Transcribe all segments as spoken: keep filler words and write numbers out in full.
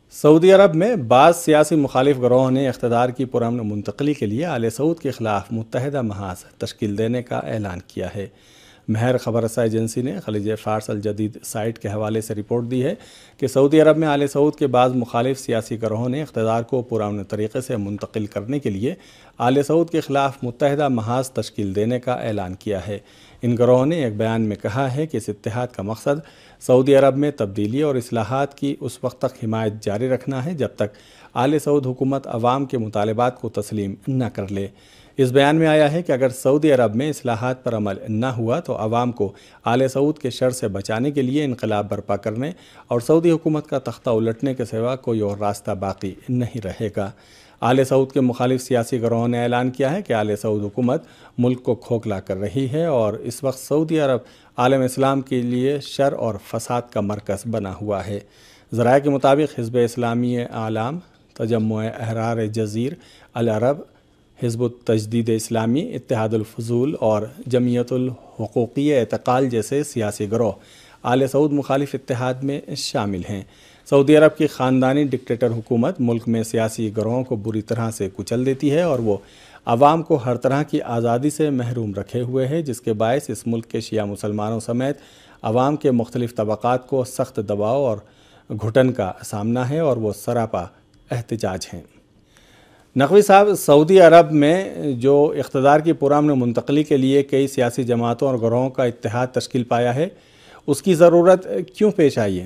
سعودی عرب میں بعض سیاسی مخالف گروہوں نے اقتدار کی پرامن منتقلی کے لیے آل سعود کے خلاف متحدہ محاذ تشکیل دینے کا اعلان کیا ہے۔ مہر خبر رساں ایجنسی نے خلیج فارس الجدید سائٹ کے حوالے سے رپورٹ دی ہے کہ سعودی عرب میں آل سعود کے بعض مخالف سیاسی گروہوں نے اقتدار کو پرامن طریقے سے منتقل کرنے کے لیے آل سعود کے خلاف متحدہ محاذ تشکیل دینے کا اعلان کیا ہے۔ ان گروہوں نے ایک بیان میں کہا ہے کہ اس اتحاد کا مقصد سعودی عرب میں تبدیلی اور اصلاحات کی اس وقت تک حمایت جاری رکھنا ہے جب تک آل سعود حکومت عوام کے مطالبات کو تسلیم نہ کر لے۔ اس بیان میں آیا ہے کہ اگر سعودی عرب میں اصلاحات پر عمل نہ ہوا تو عوام کو آل سعود کے شر سے بچانے کے لیے انقلاب برپا کرنے اور سعودی حکومت کا تختہ الٹنے کے سوا کوئی اور راستہ باقی نہیں رہے گا۔ آل سعود کے مخالف سیاسی گروہوں نے اعلان کیا ہے کہ آل سعود حکومت ملک کو کھوکھلا کر رہی ہے اور اس وقت سعودی عرب عالم اسلام کے لیے شر اور فساد کا مرکز بنا ہوا ہے۔ ذرائع کے مطابق حزب اسلامی اعلام، تجمع احرار جزیر العرب، حزب التجدید اسلامی، اتحاد الفضول اور جمعیت الحقوقی اعتقال جیسے سیاسی گروہ آل سعود مخالف اتحاد میں شامل ہیں۔ سعودی عرب کی خاندانی ڈکٹیٹر حکومت ملک میں سیاسی گروہوں کو بری طرح سے کچل دیتی ہے اور وہ عوام کو ہر طرح کی آزادی سے محروم رکھے ہوئے ہے، جس کے باعث اس ملک کے شیعہ مسلمانوں سمیت عوام کے مختلف طبقات کو سخت دباؤ اور گھٹن کا سامنا ہے اور وہ سراپا احتجاج ہیں۔ نقوی صاحب، سعودی عرب میں جو اقتدار کی پرامن منتقلی کے لیے کئی سیاسی جماعتوں اور گروہوں کا اتحاد تشکیل پایا ہے، اس کی ضرورت کیوں پیش آئی ہے؟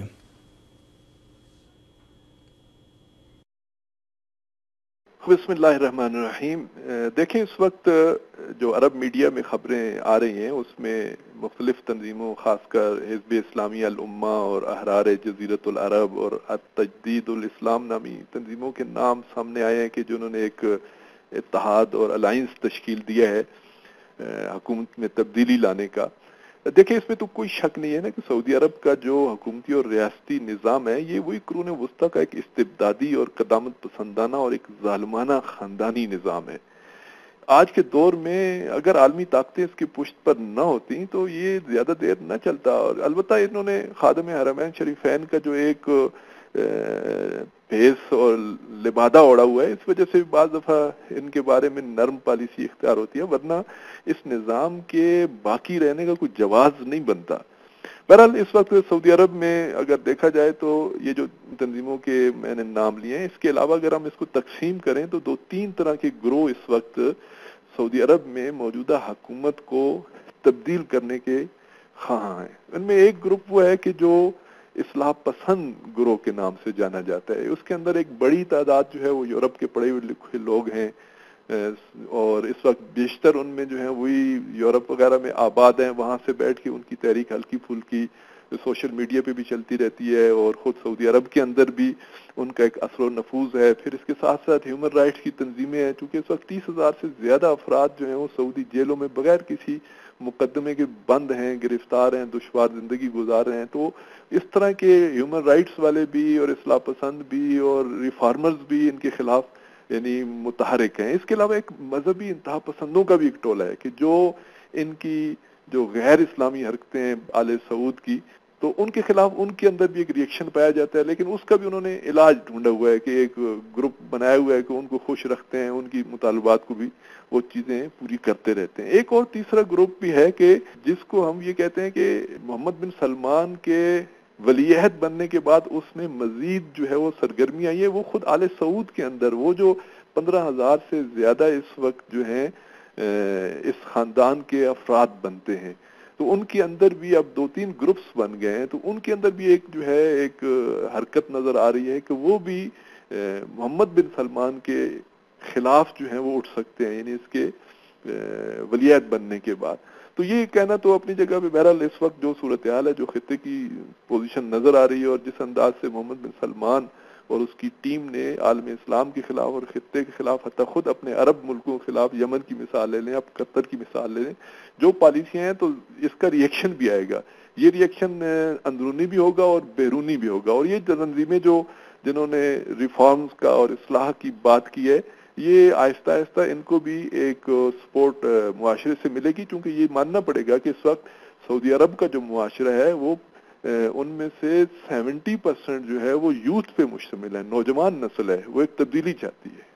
بسم اللہ الرحمن الرحیم۔ دیکھیں، اس وقت جو عرب میڈیا میں خبریں آ رہی ہیں اس میں مختلف تنظیموں، خاص کر حزب اسلامی الامہ اور احرار جزیرت العرب اور تجدید الاسلام نامی تنظیموں کے نام سامنے آئے ہیں کہ جنہوں نے ایک اتحاد اور الائنس تشکیل دیا ہے حکومت میں تبدیلی لانے کا۔ دیکھیں، اس میں تو کوئی شک نہیں ہے نا کہ سعودی عرب کا جو حکومتی اور ریاستی نظام ہے یہ وہی قرون وسطیٰ کا ایک استبدادی اور قدامت پسندانہ اور ایک ظالمانہ خاندانی نظام ہے۔ آج کے دور میں اگر عالمی طاقتیں اس کی پشت پر نہ ہوتی تو یہ زیادہ دیر نہ چلتا، اور البتہ انہوں نے خادم حرمین شریفین کا جو ایک بھیس اور لبادہ اوڑا ہوا ہے، اس وجہ سے بعض دفعہ ان کے بارے میں نرم پالیسی اختیار ہوتی ہے، ورنہ اس نظام کے باقی رہنے کا کوئی جواز نہیں بنتا۔ بہرحال اس وقت سعودی عرب میں اگر دیکھا جائے تو یہ جو تنظیموں کے میں نے نام لیے ہیں، اس کے علاوہ اگر ہم اس کو تقسیم کریں تو دو تین طرح کے گروہ اس وقت سعودی عرب میں موجودہ حکومت کو تبدیل کرنے کے خواہاں ہیں۔ ان میں ایک گروپ وہ ہے کہ جو اصلاح پسند گروہ کے نام سے جانا جاتا ہے۔ اس کے اندر ایک بڑی تعداد جو ہے وہ یورپ کے پڑھے لکھے لوگ ہیں، اور اس وقت بیشتر ان میں جو ہیں وہی یورپ وغیرہ میں آباد ہیں، وہاں سے بیٹھ کے ان کی تحریک ہلکی پھلکی سوشل میڈیا پہ بھی چلتی رہتی ہے، اور خود سعودی عرب کے اندر بھی ان کا ایک اثر و نفوذ ہے۔ پھر اس کے ساتھ ساتھ ہیومن رائٹس کی تنظیمیں ہیں، چونکہ اس وقت تیس ہزار سے زیادہ افراد جو ہیں وہ سعودی جیلوں میں بغیر کسی مقدمے کے بند ہیں، گرفتار ہیں، دشوار زندگی گزار رہے ہیں۔ تو اس طرح کے ہیومن رائٹس والے بھی اور اصلاح پسند بھی اور ریفارمرز بھی ان کے خلاف یعنی متحرک ہیں۔ اس کے علاوہ ایک مذہبی انتہا پسندوں کا بھی ایک ٹولہ ہے کہ جو ان کی جو غیر اسلامی حرکتیں ہیں آل سعود کی، تو ان کے خلاف ان کے اندر بھی ایک ری ایکشن پایا جاتا ہے، لیکن اس کا بھی انہوں نے علاج ڈھونڈا ہوا ہے کہ ایک گروپ بنایا ہوا ہے کہ ان کو خوش رکھتے ہیں، ان کی مطالبات کو بھی وہ چیزیں پوری کرتے رہتے ہیں۔ ایک اور تیسرا گروپ بھی ہے کہ جس کو ہم یہ کہتے ہیں کہ محمد بن سلمان کے ولی عہد بننے کے بعد اس میں مزید جو ہے وہ سرگرمی آئی ہے، وہ خود آل سعود کے اندر وہ جو پندرہ ہزار سے زیادہ اس وقت جو ہیں اس خاندان کے افراد بنتے ہیں، تو ان کے اندر بھی اب دو تین گروپس بن گئے ہیں، تو ان کے اندر بھی ایک جو ہے ایک حرکت نظر آ رہی ہے کہ وہ بھی محمد بن سلمان کے خلاف جو ہیں وہ اٹھ سکتے ہیں، یعنی اس کے ولی عہد بننے کے بعد۔ تو یہ کہنا تو اپنی جگہ پہ، بہرحال اس وقت جو صورتحال ہے، جو خطے کی پوزیشن نظر آ رہی ہے اور جس انداز سے محمد بن سلمان اور اس کی ٹیم نے عالم اسلام کے خلاف اور خطے کے خلاف، حتیٰ خود اپنے عرب ملکوں کے خلاف، یمن کی مثال لے لیں، اب قطر کی مثال لے لیں، جو پالیسیاں ہیں، تو اس کا ری ایکشن بھی آئے گا۔ یہ ری ایکشن اندرونی بھی ہوگا اور بیرونی بھی ہوگا، اور یہ تنظیمیں جو جنہوں نے ریفارمز کا اور اصلاح کی بات کی ہے، یہ آہستہ آہستہ ان کو بھی ایک سپورٹ معاشرے سے ملے گی، چونکہ یہ ماننا پڑے گا کہ اس وقت سعودی عرب کا جو معاشرہ ہے وہ ان میں سے سیونٹی پرسینٹ جو ہے وہ یوتھ پہ مشتمل ہے، نوجوان نسل ہے، وہ ایک تبدیلی چاہتی ہے۔